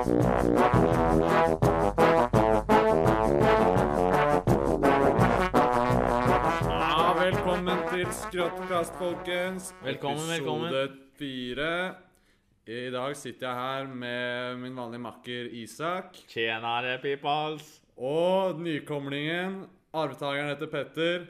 Ja, velkommen til Skråttkast, folkens. Velkommen. Episode 4. I dag sitter jeg her med min vanlige makker Isak. Tjenare, peoples. Og nykomlingen, arvtageren heter Petter.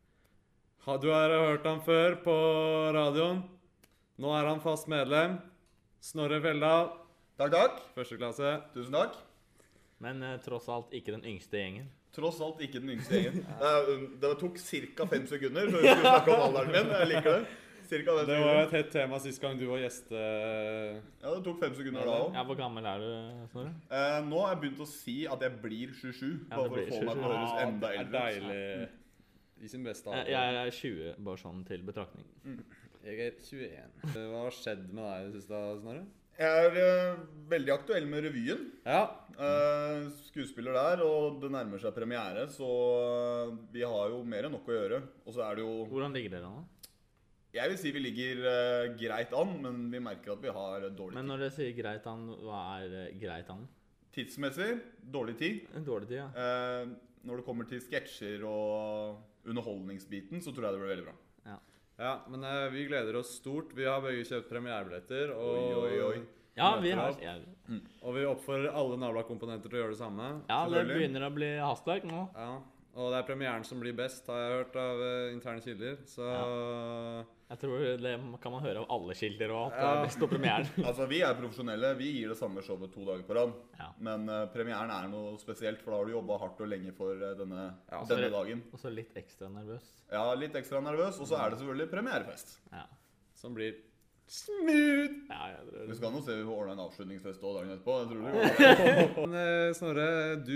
Du har hørt han før på radioen. Nå er han fast medlem. Snorre Veldal. Takk. Første klasse. Tusen takk. Men tross alt ikke den yngste gjengen. Tross alt ikke den yngste gjengen. Det tok ca. 5 sekunder før vi skulle snakke om alderen min. Jeg liker det. Cirka 5 Det sekunder. var et hett tema sist gang du var gjeste. Ja, det tok 5 sekunder da også. Ja, hvor gammel er du, Snorre? Nå har jeg begynt å si at jeg blir 27, Ja, bare det for å blir få meg til å 27. høres enda Det er eldre ut. deilig. I sin beste alder. Jeg er 20, bare sånn til betraktning. Jeg er 21. Hva har skjedd med deg i det siste, Snorre? Jeg er veldig aktuell med revyen. Ja. Skuespiller der, og det nærmer seg premiere, så vi har jo mer enn nok å gjøre. Og så er det jo... Hvordan ligger dere nå? Jeg vil si vi ligger greit an, men vi merker at vi har dårlig Men tid. når dere sier greit an, hva er greit an? Tidsmessig, dårlig tid. En dårlig tid, ja. Når det kommer til sketsjer og underholdningsbiten, så tror jeg det blir veldig bra. Ja, men vi gleder oss stort. Vi har begge kjøpt premierebilletter. Og, Oi. Ja, vi møter har... opp. Ja, Og vi oppfordrer alle Navla-komponenter til å gjøre det samme. det Selvfølgelig. begynner å bli hastverk nå. Ja, og det er premieren som blir best, har jeg hørt av interne kilder. Så Jeg tror det kan man høre av alle kilder og at det Ja. er best på premieren. Altså, vi er profesjonelle. Vi gir det samme showet 2 dager på rad. Ja. Men premieren er noe spesielt, for da har du jobbet hardt og lenge for denne så denne det- dagen. Og så litt ekstra nervøs. Ja, litt ekstra nervøs, og så er det selvfølgelig premierefest. Ja. som blir smooth. Ja, ja, det... Vi skal nå se vi får ordne en avslutningsfest også dagen etterpå. Jeg tror det går. Men Snorre,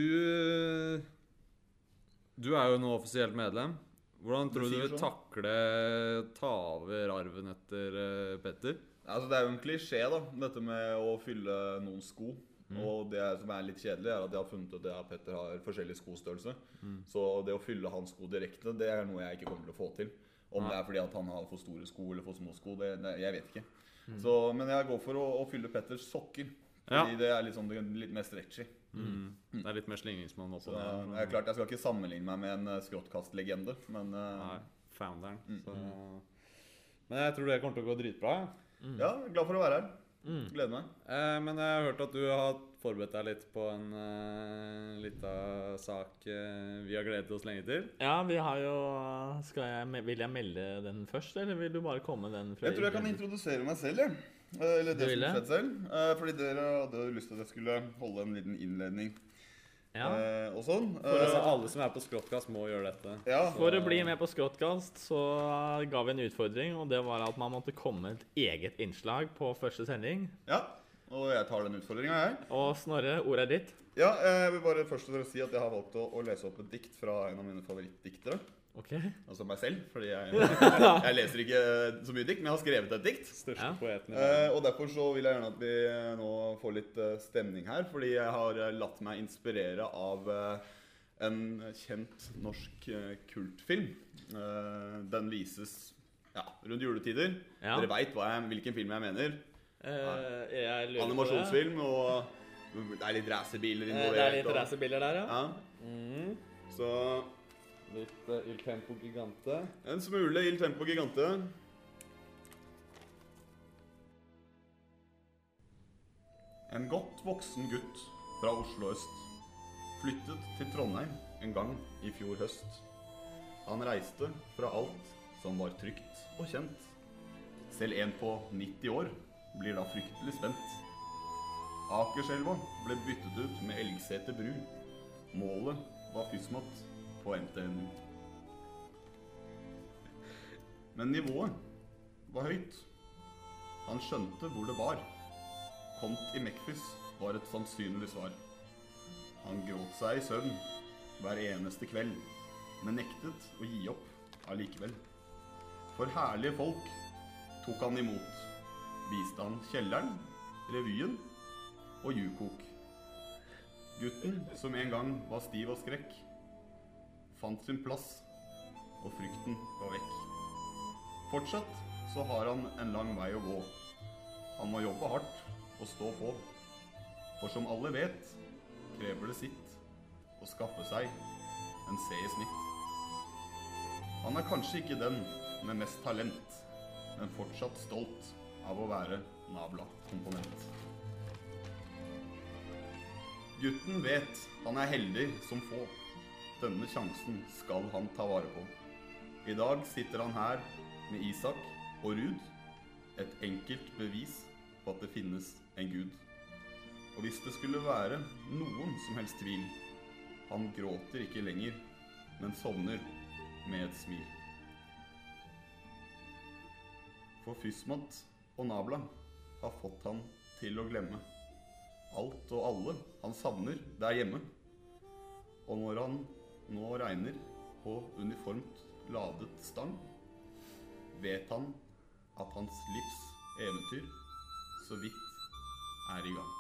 du er jo nå offisielt medlem. Hvordan tror du sier vil sånn. takle ta over arven etter Petter? Altså, det er jo en klisjé, da, dette med å fylle noen sko. Og det som er litt kjedelig, er at jeg har funnet ut at Petter har forskjellig skostørrelse. Så det å fylle hans sko direkte, det er noe jeg ikke kommer til å få til. Om det er fordi at han har for store sko eller for små sko, jeg vet ikke. Så, men jeg går for å fylle Petters sokker. Fordi det er litt, sånn, litt mer stretchy. Det er litt mer slingringsmann oppå Så der. det er klart, jeg skal ikke sammenligne meg med en skråttkastlegende, men Nei, founderen. Så. Men jeg tror det kommer til å gå dritbra. ja, glad for å være her. Gleder meg. Men jeg har hørt at du har forberedt deg litt på en liten sak vi har gledet oss lenge til. Ja, vi har jo... Vil jeg melde den først, eller vil du bare komme den fra... Jeg tror jeg kan introdusere meg selv, jeg. Eller det Du som ville? skjedde selv. Fordi dere hadde lyst til at jeg skulle holde en liten innledning Ja. og sånn. Altså, alle som er på Skråttkast må gjøre dette. Ja, For å bli med på Skråttkast så ga vi en utfordring, og det var at man måtte komme med et eget innslag på første sending. ja, og jeg tar den utfordringen, jeg. Og Snorre, ordet er ditt. Ja, jeg vil bare først og fremst si at jeg har valgt å lese opp et dikt fra en av mine favorittdiktere. Ok. Altså meg selv, fordi jeg leser ikke så mye dikt, men jeg har skrevet et dikt. Største Ja. poeten i verden. Og derfor så vil jeg gjerne at vi nå får litt stemning her, fordi jeg har latt meg inspirere av en kjent norsk kultfilm. Den vises rundt juletider. Ja. Dere vet hvilken film jeg mener. Jeg lurer på det. Animasjonsfilm, og det er litt racerbiler involvert. Det er litt og- racerbiler der, ja. Ja. Så Litt Il Tempo Gigante. en smule Il Tempo Gigante. En godt voksen gutt fra Oslo øst flyttet til Trondheim en gang i fjor høst. Han reiste fra alt som var trygt og kjent. Selv en på 90 år blir da fryktelig spent. Akerselva ble byttet ut med Elgseter bru. Målet var Fysmat på NTNU. Men nivået var høyt. Han skjønte hvor det bar. Kont i Mekfis var et sannsynlig svar. Han gråt seg i søvn hver eneste kveld, men nektet å gi opp allikevel. For herlige folk tok han imot. Viste han kjelleren, revyen og jukok. Gutten som en gang var stiv og skrekk, fant sin plass, og frykten var vekk. Fortsatt så har han en lang vei å gå. Han må jobbe hardt og stå på. For som alle vet, krever det sitt å skaffe seg en C i snitt. Han er kanskje ikke den med mest talent, men fortsatt stolt av å være Nabla-komponent. Gutten vet han er heldig som få. Denne sjansen skal han ta vare på. I dag sitter han her med Isak og Rud, et enkelt bevis på at det finnes en Gud. Og hvis det skulle være noen som helst tvil, han gråter ikke lenger, men sovner med et smil. For Fysmat og Nabla har fått han til å glemme alt og alle han savner der hjemme. Og når han nå regner på uniformt ladet stang, vet han at hans livs eventyr så vidt er i gang.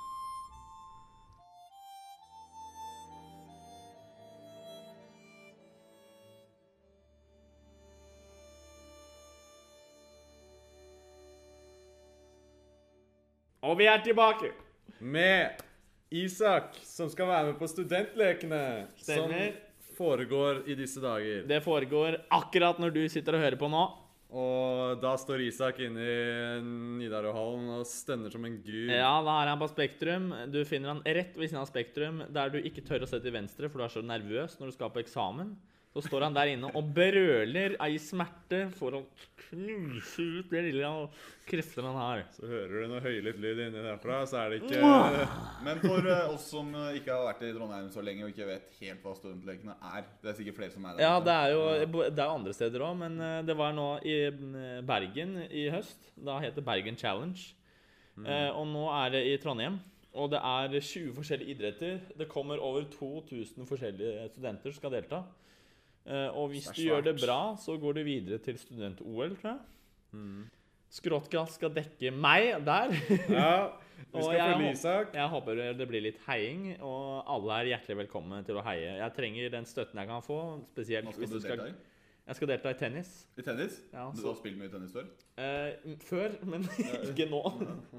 Og vi er tilbake. Med Isak, som skal være med på studentlekene. Stemmer. Som foregår i disse dager. Det foregår akkurat når du sitter og hører på nå. Og da står Isak inne i Nidarøhallen og stønner som en gud. Ja, da er han på Spektrum. Du finner han rett ved siden av Spektrum, der du ikke tør å se til venstre, for du er så nervøs når du skal på eksamen. Så står han der inne og brøler i smerte for å knuse ut det lille kreftene han har. Så hører du noe høylytt lyd inni derfra, så er det ikke... Men for oss som ikke har vært i Trondheim så lenge og ikke vet helt hva studentlekene er, det er sikkert flere som er der. Ja, det er jo andre steder også, men det var nå i Bergen i høst. Da heter Bergen Challenge. Og nå er det i Trondheim. Og det er 20 forskjellige idretter. Det kommer over 2000 forskjellige studenter som skal delta. Og hvis du gjør det bra, så går du videre til student-OL, tror jeg. Skråtkast skal dekke meg der. Ja, vi skal følge Isak. Jeg håper det blir litt heiing, og alle er hjertelig velkommen til å heie. Jeg trenger den støtten jeg kan få, spesielt Hva skal du delta i? Jeg skal delta i tennis. I tennis? Ja, Du har spilt mye tennis før? Før, men ikke nå.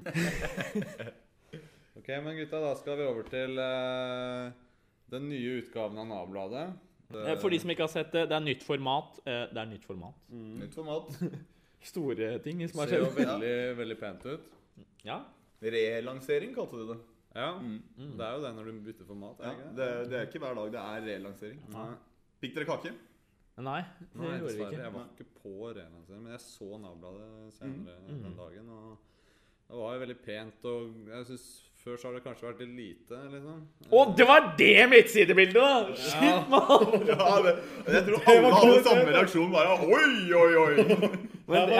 Ok, men gutta, da skal vi over til den nye utgaven av Nabladet. For de som ikke har sett det, det er nytt format. Det er nytt format. Nytt format. Store ting som har Ser jo skjedd. veldig, veldig pent ut. Ja. Relansering kalte du det. Ja, det er jo det når du bytter format, Ja, er ikke det er ikke hver dag det er relansering. Nei. Fikk dere kake? Nei, det Nei, gjorde vi dessverre. ikke. Jeg var ikke på relansering, men jeg så Nabladet senere den dagen, og det var jo veldig pent, og jeg synes før så har det kanskje vært litt lite, liksom. Det var det midtsidebildet, da! Shit, mann! Ja, jeg tror alle hadde samme reaksjon, bare oi. Men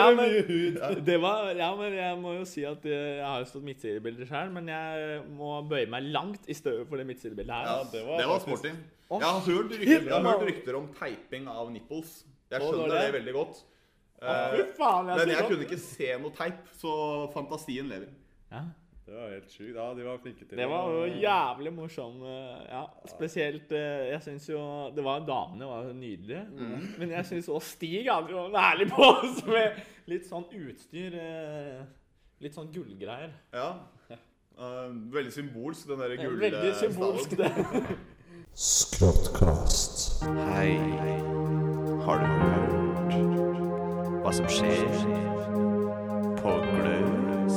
jeg må jo si at jeg har jo stått midtsidebilder selv, men jeg må bøye meg langt i støvet for det midtsidebildet her. Ja, det var sporty. Jeg har hørt rykter om teiping av nipples. Jeg skjønner det veldig godt. Fy faen, Men jeg kunne ikke se noe teip, så fantasien lever. Ja. Det var helt sykt. Ja, de var flinke til Det var jo jævlig morsom. Ja, spesielt, jeg synes jo, damene var jo nydelige, men jeg synes også Stig hadde jo en ærlig pose med litt sånn utstyr, litt sånn gullgreier. Ja, veldig symbolsk, den der Veldig symbolsk det. Skråtkast. Hei, har du hørt hva som skjer på Gløs?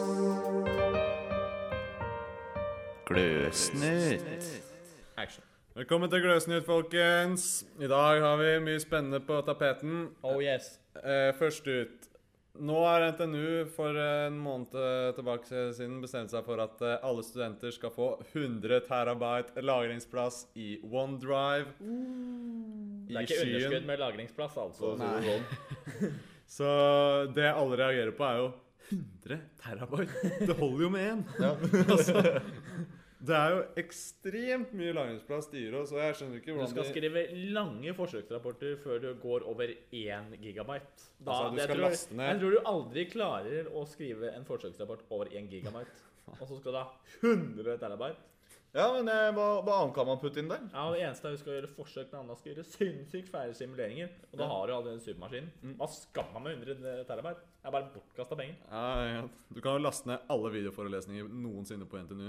Gløsnytt. Action. Velkommen til Gløsnytt, folkens. I dag har vi mye spennende på tapeten. Oh yes. Først ut. Nå har NTNU for en måned tilbake siden bestemt seg for at alle studenter skal få 100 terabyte lagringsplass i OneDrive. Det er ikke underskudd med lagringsplass, altså. Nei. Så det alle reagerer på er jo 100 terabyte. Det holder jo med en. Ja. Altså, det er jo ekstremt mye lagringsplass de gir oss, og jeg skjønner ikke Du hvordan skal skrive lange forsøksrapporter før du går over 1 gigabyte. Altså, du skal laste ned. Jeg tror du aldri klarer å skrive en forsøksrapport over 1 gigabyte. Og så skal du ha 100 terabyte. Ja, men hva annet kan man putte inn der? Ja, det eneste er vi skal gjøre forsøk når andre skal gjøre sinnssykt færre simuleringer. Og da har du allerede en supermaskin. Hva skal man med 100 terabyte? Det er bare bortkastet penger. Ja. Du kan jo laste ned alle videoforelesninger noensinne på NTNU.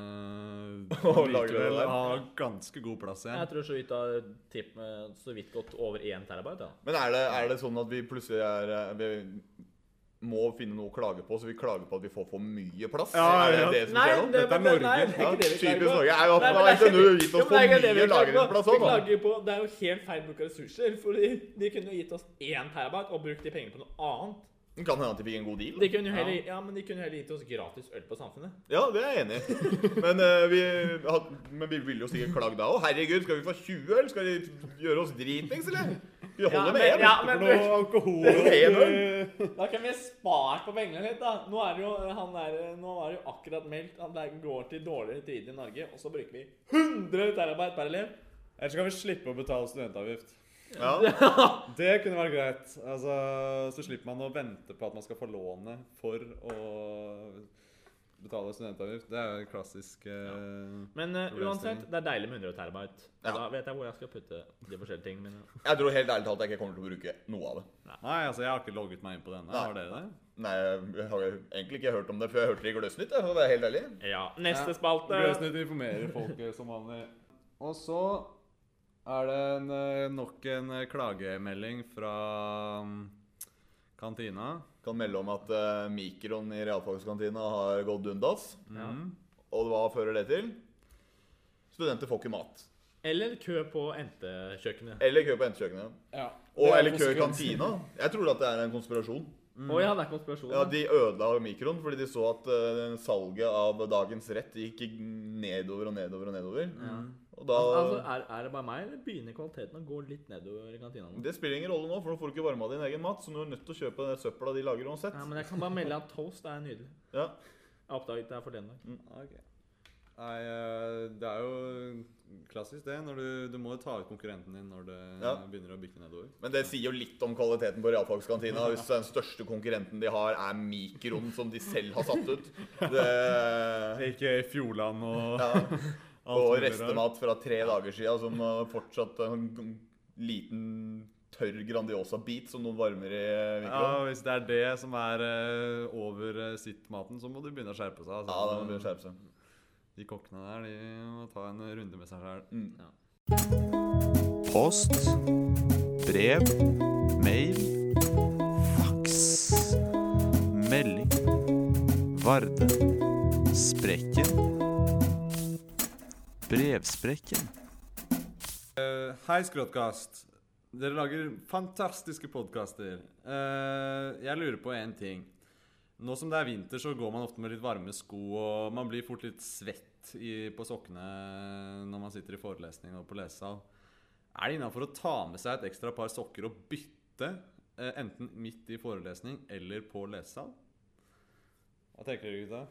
Og lage det likevel der. ha ganske god plass igjen. Jeg tror så vidt har så vidt gått over 1 terabyte. Ja. Men er det sånn at vi plutselig vi må finne noe å klage på, så vi klager på at vi får for mye plass? Ja. Er det det som skjer nå? Dette er Norge. Nei, det er ikke det vi Typisk klager på. Norge. Nei, men Har NTNU gitt oss for mye lagringsplass Vi også, da? klager på, det er jo helt feil bruk av ressurser, fordi de kunne jo gitt oss 1 terabyte og brukt de pengene på noe annet. Det kan hende at de fikk en god deal. De kunne jo heller, men de kunne heller gitt oss gratis øl på Samfunnet. Ja, det er jeg enig i. Men vi vil jo sikkert klage da også. Herregud, skal vi få 20 øl? Skal de gjøre oss dritings, eller? Vi holder med en. Men For noe alkohol. da kan vi spare på pengene litt, da. Nå er det jo akkurat meldt at det går til dårligere tider i Norge, og så bruker vi 100 terabyte per elev. Ellers kan vi slippe å betale studentavgift. Ja. Det kunne vært greit. Altså, så slipper man å vente på at man skal få lånet for å betale studentavgift. Det er jo klassisk Men uansett, det er deilig med 100 terabyte. Ja. Da vet jeg hvor jeg skal putte de forskjellige tingene mine. Jeg tror helt ærlig talt at jeg ikke kommer til å bruke noe av det. Nei, altså, jeg har ikke logget meg inn på denne. Har dere det? Nei, jeg har egentlig ikke hørt om det før jeg hørte det i Gløsnytt, for å være helt ærlig. Ja, neste spalte. Gløsnytt informerer folket som vanlig. Og så er det nok en klagemelding fra kantina. Kan melde om at mikroen i realfagskantina har gått dundas. Ja. Og hva fører det til? Studenter får ikke mat. Eller kø på NT-kjøkkenet. Eller kø på NT-kjøkkenet. Ja. Eller kø i kantina. Jeg tror at det er en konspirasjon. Å ja, det er konspirasjon. Ja, De ødela mikroen fordi de så at salget av dagens rett gikk nedover og nedover og nedover. Ja. Og da, Altså, er det bare meg, eller begynner kvaliteten å gå litt nedover i kantina nå? det spiller ingen rolle nå, for nå får du ikke varma din egen mat, så nå er du nødt til å kjøpe det søpla de lager uansett. Ja, men jeg kan bare melde at toast er nydelig. Ja. Jeg oppdaget det for den dag. Ok. Nei, det er jo klassisk det, når du må ta ut konkurrenten din når det begynner å bikke nedover. Men det sier jo litt om kvaliteten på realfagskantina. Hvis den største konkurrenten de har er mikroen som de selv har satt ut. Ikke Fjordland og Og restemat fra 3 dager siden som fortsatt en liten tørr Grandiosa-bit som noen varmer i mikroen. Ja, hvis det er det som er over sitt-maten, så må du begynne å skjerpe seg. Altså. Ja, da må du begynne å skjerpe seg. De kokkene der, de må ta en runde med seg selv. Post, brev, mail, fax, melding, Varde, Sprekken, brevsprekken. Hei, Skråtkast. Dere lager fantastiske podcaster. Jeg lurer på en ting. Nå som det er vinter, så går man ofte med litt varme sko, og man blir fort litt svett på sokkene når man sitter i forelesning og på lesesal. Er det innenfor å ta med seg et ekstra par sokker og bytte, enten midt i forelesning eller på lesesal? Hva tenker dere, gutta?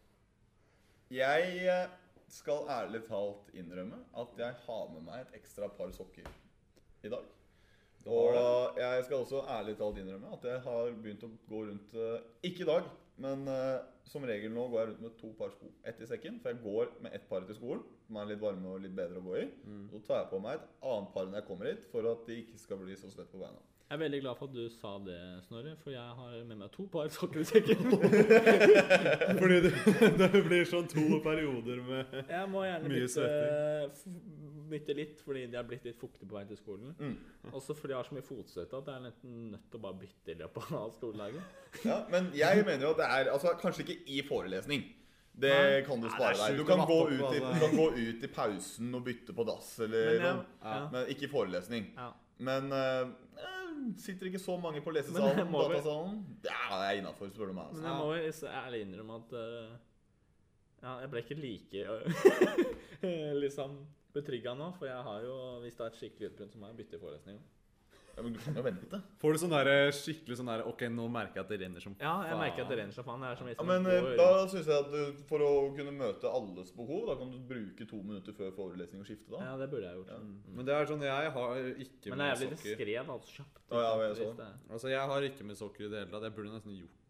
Jeg skal ærlig talt innrømme at jeg har med meg et ekstra par sokker i dag. Og jeg skal også ærlig talt innrømme at jeg har begynt å gå rundt, ikke i dag, men som regel nå går jeg rundt med 2 par sko. Ett i sekken, for jeg går med 1 par til skolen, som er litt varme og litt bedre å gå i. Så tar jeg på meg et annet par når jeg kommer hit, for at de ikke skal bli så svett på beina. Jeg er veldig glad for at du sa det, Snorre, for jeg har med meg 2 par sokker i sekken. Fordi det blir sånn 2 perioder med Jeg må gjerne bytte litt, fordi de har blitt litt fuktige på vei til skolen. Også fordi jeg har så mye fotstøtte at jeg er nesten nødt til å bare bytte i løpet av skoledagen. Ja, men jeg mener jo at det er, altså kanskje ikke i forelesning. Det kan du spare deg. Du kan gå ut i pausen og bytte på dass, eller men ikke i forelesning. Ja. Men sitter ikke så mange på lesesalen, datasalen? Ja, det er innenfor, spør du meg. Altså. Men jeg må jo ærlig innrømme at jeg ble ikke like liksom betrygget nå, for jeg har jo, hvis det er et skikkelig utbrudd, så må jeg bytte i forelesning. Ja, men du kan jo vente. Får du sånn der, skikkelig sånn der, ok, nå merker jeg at det renner som faen. Ja, jeg merker at det renner som faen. Det er som Ja, men da synes jeg at for å kunne møte alles behov, da kan du bruke 2 minutter før forelesning og skifte da. Ja, det burde jeg gjort. Men det er sånn, jeg har ikke Men med jeg blir litt sokker. skred, altså, kjapt. Ja, jeg så. Altså, jeg har ikke med sokker i det hele tatt. Jeg burde nesten gjort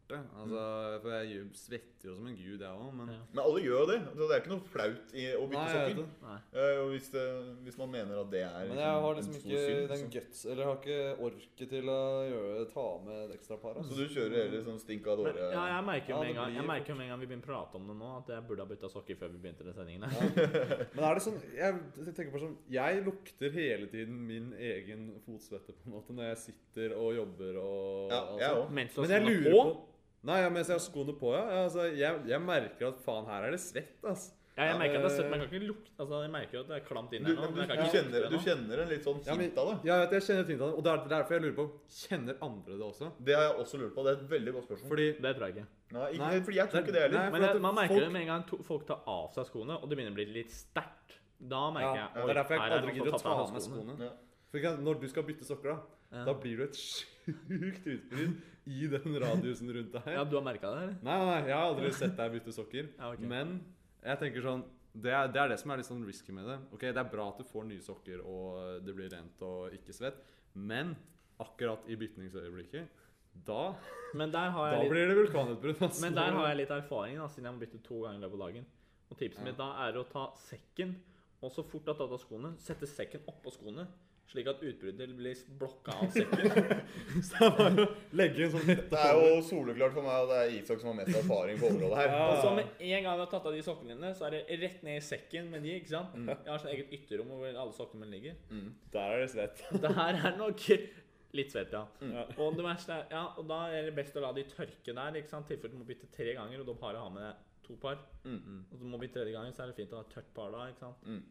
Altså, for jeg svetter jo som en gud, jeg også, men... Men alle gjør jo det. Det er ikke noe flaut i å bytte sokker. Nei. Og hvis man mener at det er Men jeg har liksom en ikke stor synd, den guts, eller jeg har ikke orket til å ta med et ekstra par. Så du kjører heller sånn stink av dåre? Ja, jeg merker jo Ja, med en det gang, blir jeg merker jo med en gang vi begynner å prate om det nå, at jeg burde ha byttet sokker før vi begynte den sendingen. Men er det sånn, jeg tenker på sånn, jeg lukter hele tiden min egen fotsvette på en måte, når jeg sitter og jobber og... Ja, jeg også. Mens du Men har jeg skoene lurer på. på... Nei, ja, mens jeg har skoene på, ja. Altså, jeg merker at faen, her er det svett, ass. Ja, jeg merker at det er søtt, men jeg kan ikke lukte, altså jeg merker jo at det er klamt inn Du, her nå. men men jeg kan du, ikke kjenner, lukte du det nå. kjenner en litt sånn Ja, men- hint av det. Ja, jeg kjenner ting av det, og det er derfor jeg lurer på, kjenner andre det også? Det har jeg også lurt på. Det er et veldig godt spørsmål. Fordi... Det tror jeg ikke. Nei, Nei, fordi jeg tror ikke det heller. nei, Men for at man merker folk- det med en gang folk tar av seg skoene, og det begynner å bli litt sterkt. Da merker jeg, Ja, det er derfor jeg her aldri noen gidder å som ta har av tatt meg skoene. Ja. For ikke sant, når du skal bytte sokker da, Ja. da blir du et sjukt utbrudd i den radiusen rundt deg. Ja, du har merket det, eller? Nei, jeg har aldri sett deg bytte sokker. Ja, ok. Men jeg tenker sånn, det er det som er litt sånn risky med det. Ok, det er bra at du får nye sokker, og det blir rent og ikke svett. Men akkurat i bytningsøyeblikket, da Men der har jeg litt... blir det vulkanutbrudd. Altså. Men der har jeg litt erfaring, da, siden jeg må bytte 2 ganger i løpet av dagen. Og tipset mitt da er å ta sekken, og så fort at du har tatt av skoene, sette sekken oppå skoene, slik at utbruddet blir blokka av sekken. Så det er bare å legge en sånn hette Det er jo soleklart for meg, og det er Isak som har mest erfaring på området her. Og så med en gang du har tatt av de sokkene dine, så er det rett ned i sekken med de, ikke sant? Jeg har sånn eget ytterrom hvor alle sokkene mine ligger. Der er det svett. Det her er nok litt svett, ja. Og det verste er, ja, og da er det best å la de tørke der, ikke sant? Tilfelle du må bytte 3 ganger, og da bare ha med deg 2 par. Og så må vi 3. gangen, så er det fint å ha et tørt par da, ikke sant?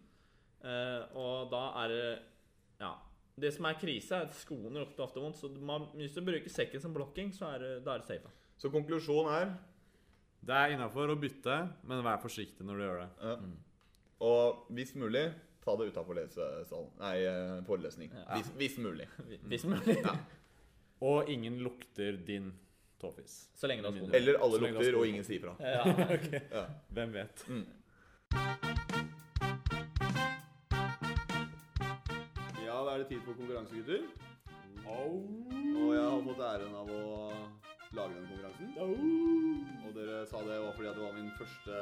Og da er det, ja, det som er krise er at skoene lukter ofte vondt, så hvis du bruker sekken som blokking, så da er det safe. Så konklusjonen er Det er innenfor å bytte, men vær forsiktig når du gjør det. ja. Og hvis mulig, ta det utenfor lesesalen. Nei, forelesning. Ja. Hvis mulig. Hvis mulig. Ja. Og ingen lukter din tåfis. Så lenge du har skoene. Eller alle Så lenge du har lukter, og sko. ingen sier fra. Ja. Ja. Hvem vet? Ja, da er det tid for konkurranse, gutter. Og jeg har fått æren av å lage denne konkurransen. Og dere sa det var fordi at det var min første...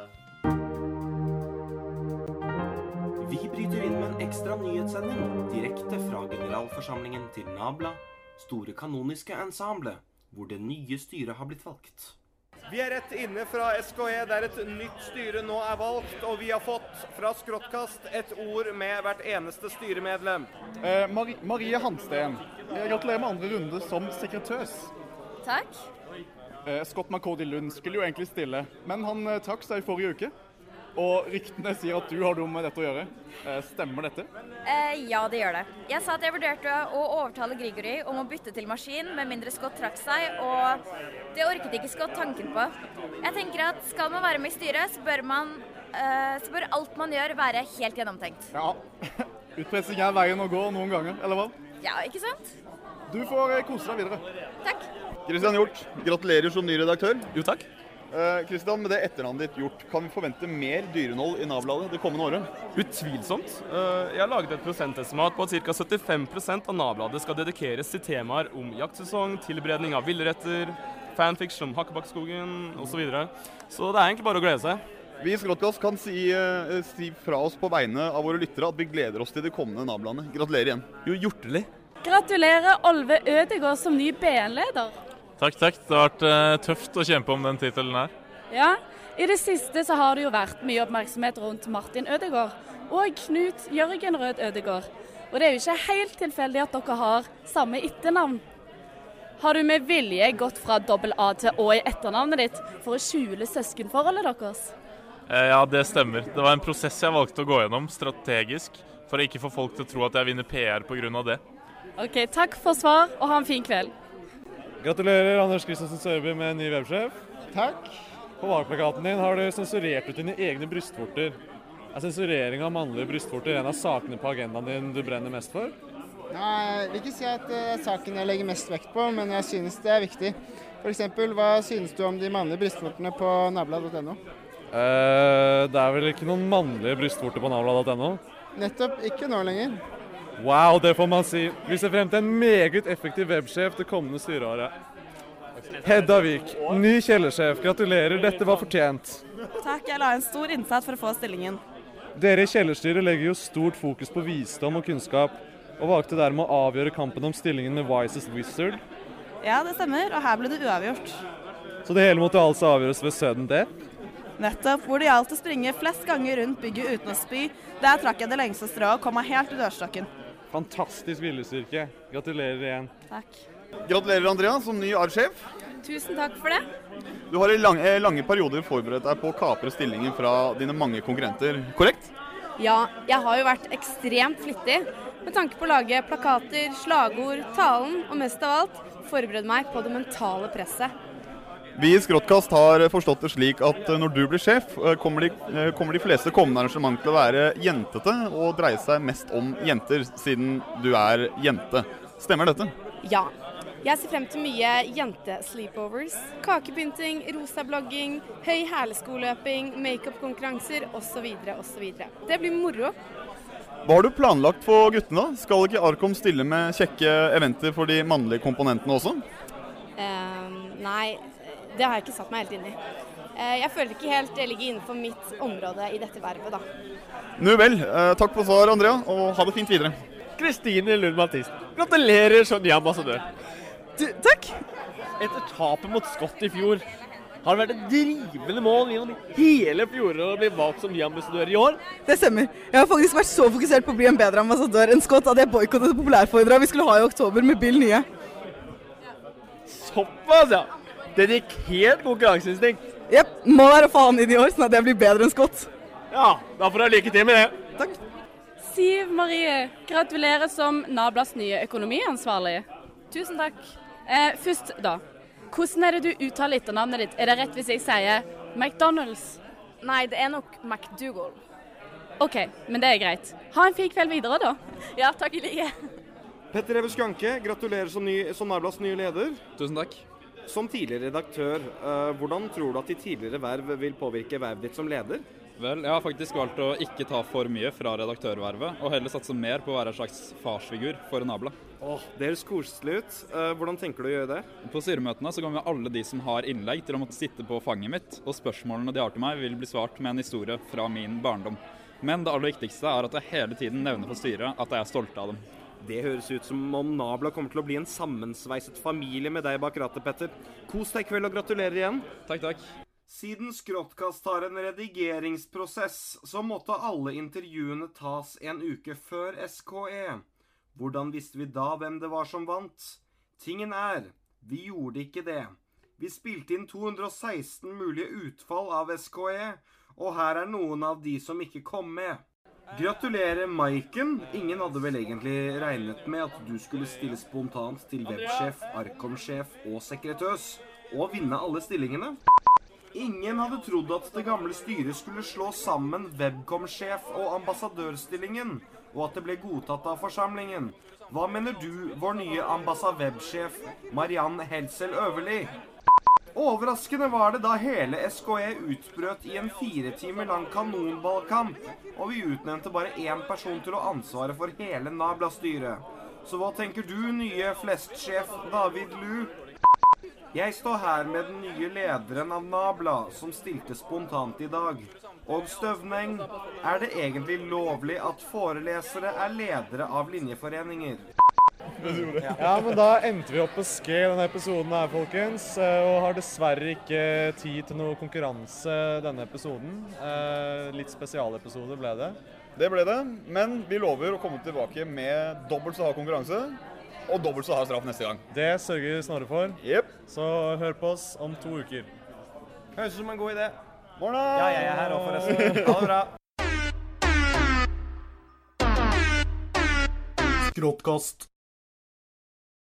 Vi bryter inn med en ekstra nyhetssending direkte fra generalforsamlingen til Nabla, Store Kanoniske Ensemble, hvor det nye styret har blitt valgt. Vi er rett inne fra SKE, der et nytt styre nå er valgt, og vi har fått fra Skråttkast et ord med hvert eneste styremedlem. Marie Hansten, gratulerer med andre runde som sekretøs. Takk. Scott McCordy Lund skulle jo egentlig stille, men han trakk seg i forrige uke. Og ryktene sier at du har noe med dette å gjøre. Stemmer dette? Ja, det gjør det. Jeg sa at jeg vurderte å overtale Grigori om å bytte til maskin, med mindre Scott trakk seg, og det orket ikke Scott tanken på. Jeg tenker at skal man være med i styret, så bør alt man gjør være helt gjennomtenkt. Ja, utpressing er veien å gå noen ganger, eller hva? Ja, ikke sant? Du får kose deg videre. Takk. Christian Hjort, gratulerer som ny redaktør. Jo, takk. Christian, med det etternavnet ditt Hjort, kan vi forvente mer dyrenoll i Nabladet det kommende året? Utvilsomt. Jeg har laget et prosentestimat på at ca. 75% av Nabladet skal dedikeres til temaer om jaktsesong, tilberedning av villretter, fanfiction om Hakkebakkeskogen osv. Så det er egentlig bare å glede seg. Vi i Skråttkast kan si fra oss på vegne av våre lyttere at vi gleder oss til det kommende Nabladet. Gratulerer igjen. Jo, hjertelig. Gratulerer Olve Ødegård som ny BN-leder. Takk. Det har vært tøft å kjempe om den titelen her. Ja, i det siste så har det jo vært mye oppmerksomhet rundt Martin Ødegård og Knut Jørgen Rød Ødegård. Og det er jo ikke helt tilfeldig at dere har samme etternavn. Har du med vilje gått fra dobbel A til Å i etternavnet ditt for å skjule søskenforholdet deres? Ja, det stemmer. Det var en prosess jeg valgte å gå gjennom strategisk, for å ikke få folk til å tro at jeg vinner PR på grunn av det. Ok, takk for svar, og ha en fin kveld. Gratulerer, Anders Kristiansen Sørby med ny websjef. Takk. På valgplakaten din har du sensurert ut dine egne brystvorter. Er sensurering av mannlige brystvorter en av sakene på agendaen din du brenner mest for? Nei, jeg vil ikke si at det er saken jeg legger mest vekt på, men jeg synes det er viktig. For eksempel, hva synes du om de mannlige brystvortene på nabla.no? Det er vel ikke noen mannlige brystvorter på nabla.no? Nettopp, ikke nå lenger. Wow, det får man si. Vi ser frem til en meget effektiv websjef det kommende styreåret. Hedda Vik, ny kjellersjef. Gratulerer, dette var fortjent. Takk, jeg la en stor innsats for å få stillingen. Dere i kjellerstyret legger jo stort fokus på visdom og kunnskap, og valgte dermed å avgjøre kampen om stillingen med Wisest Wizard. Ja, det stemmer, og her ble det uavgjort. Så det hele måtte altså avgjøres ved sudden death? Nettopp, hvor det gjaldt å springe flest ganger rundt bygget uten å spy. Der trakk jeg det lengste strået og kom meg helt til dørstokken. Fantastisk viljestyrke. Gratulerer igjen. Takk. Gratulerer, Andrea, som ny AR-sjef. Tusen takk for det. Du har i lange perioder forberedt deg på å kapre stillingen fra dine mange konkurrenter, korrekt? Ja, jeg har jo vært ekstremt flittig med tanke på å lage plakater, slagord, talen og mest av alt forberede meg på det mentale presset. Vi i Skråtkast har forstått det slik at når du blir sjef, kommer de fleste kommende arrangement til å være jentete og dreie seg mest om jenter, siden du er jente. Stemmer dette? Ja. Jeg ser frem til mye jentesleepovers, kakepynting, rosablogging, høy hæleskoløping, make-up-konkurranser osv. osv. Det blir moro. Hva har du planlagt for guttene? Skal ikke Arkom stille med kjekke eventer for de mannlige komponentene også? Nei, det har jeg ikke satt meg helt inn i. Jeg føler ikke helt det ligger innenfor mitt område i dette vervet, da. Nu vel, takk for svar, Andrea, og ha det fint videre. Kristine Lund Mathisen, gratulerer som ny ambassadør. Takk. Etter tapet mot Scott i fjor, har det vært et drivende mål gjennom hele fjoråret å bli valgt som ny ambassadør i år? Det stemmer. Jeg har faktisk vært så fokusert på å bli en bedre ambassadør enn Scott at jeg boykottet populærforedrag vi skulle ha i oktober med Bill Nye. Såpass, ja. Dedikert konkurranseinstinkt. Jepp, målet er å få han inn i år, sånn at jeg blir bedre enn Scott. Ja, da får jeg lykke til med det. Takk. Siv Marie, gratulerer som Nablas nye økonomiansvarlig. Tusen takk. Først da, hvordan er det du uttaler etternavnet ditt? Er det rett hvis jeg sier McDonald's? Nei, det er nok McDougall. Ok, men det er greit. Ha en fin kveld videre da. Ja, takk i like. Petter Eve Skanke, gratulerer som Nablas nye leder. Tusen takk. Som tidligere redaktør, hvordan tror du at de tidligere verv vil påvirke vervet ditt som leder? Vel, jeg har faktisk valgt å ikke ta for mye fra redaktørvervet, og heller satse mer på å være en slags farsfigur for Nabla. Det høres koselig ut. Hvordan tenker du å gjøre det? På styremøtene så kommer alle de som har innlegg til å måtte sitte på fanget mitt, og spørsmålene de har til meg vil bli svart med en historie fra min barndom. Men det aller viktigste er at jeg hele tiden nevner for styret at jeg er stolt av dem. Det høres ut som om Nabla kommer til å bli en sammensveiset familie med deg bak rattet, Petter. Kos deg i kveld og gratulerer igjen. Takk. Siden Skråtkast har en redigeringsprosess, så måtte alle intervjuene tas en uke før SKE. Hvordan visste vi da hvem det var som vant? Tingen er, vi gjorde ikke det. Vi spilte inn 216 mulige utfall av SKE, og her er noen av de som ikke kom med. Gratulerer, Maiken. Ingen hadde vel egentlig regnet med at du skulle stille spontant til websjef, Arkom-sjef og sekretøs, og vinne alle stillingene. Ingen hadde trodd at det gamle styret skulle slå sammen webcom-sjef og ambassadørstillingen, og at det ble godtatt av forsamlingen. Hva mener du, vår nye ambassadør-websjef, Mariann Helsel Øverli? Overraskende var det da hele SKE utbrøt i en 4 timer lang kanonballkamp, og vi utnevnte bare én person til å ansvare for hele Nabla-styret. Så hva tenker du, nye flestsjef David Lu? Jeg står her med den nye lederen av Nabla, som stilte spontant i dag. Og Støvneng, er det egentlig lovlig at forelesere er ledere av linjeforeninger? Ja, men da endte vi opp på ske i denne episoden her, folkens, og har dessverre ikke tid til noe konkurranse denne episoden. Litt spesialepisode ble det. Det ble det, men vi lover å komme tilbake med dobbelt så hard konkurranse, og dobbelt så hard straff neste gang. Det sørger Snorre for. Jep. Så hør på oss om 2 uker. Høres ut som en god idé. Morgen! Ja, jeg er her også forresten. Ha det bra. Skråtkast.